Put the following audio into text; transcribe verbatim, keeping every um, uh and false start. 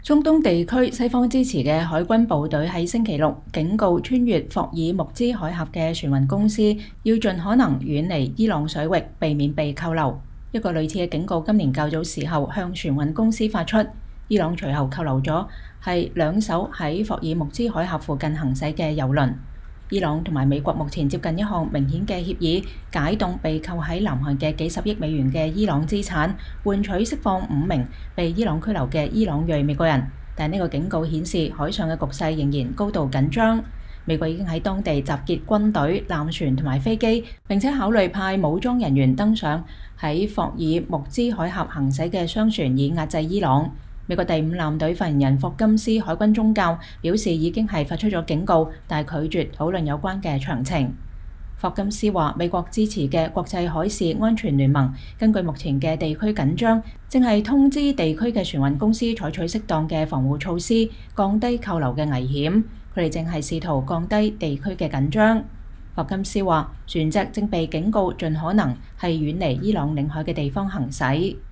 中東地區西方支持嘅海軍部隊喺星期六警告穿越霍爾木茲海峽嘅船運公司，要盡可能遠離伊朗水域，避免被扣留。一個類似嘅警告今年較早時候向船運公司發出，伊朗隨後扣留咗係兩艘喺霍爾木茲海峽附近行駛嘅油輪。伊朗同埋美國目前接近一項明顯嘅協議，解凍被扣喺南韓嘅幾十億美元嘅伊朗資產，換取釋放五名被伊朗拘留嘅伊朗裔美國人。但呢個警告顯示海上嘅局勢仍然高度緊張。美國已經喺當地集結軍隊、艦船同埋飛機，並且考慮派武裝人員登上喺霍爾木茲海峽行駛嘅商船，以壓制伊朗。美國第五艦隊發言人霍金斯海軍宗教表示，已經係發出咗警告，但係拒絕討論有關嘅詳情。霍金斯話：美國支持嘅國際海事安全聯盟根據目前嘅地區緊張，正係通知地區嘅船運公司採取適當嘅防護措施，降低扣留嘅危險。佢哋正係試圖降低地區嘅緊張。霍金斯話：船隻正被警告盡可能係遠離伊朗領海嘅地方行駛。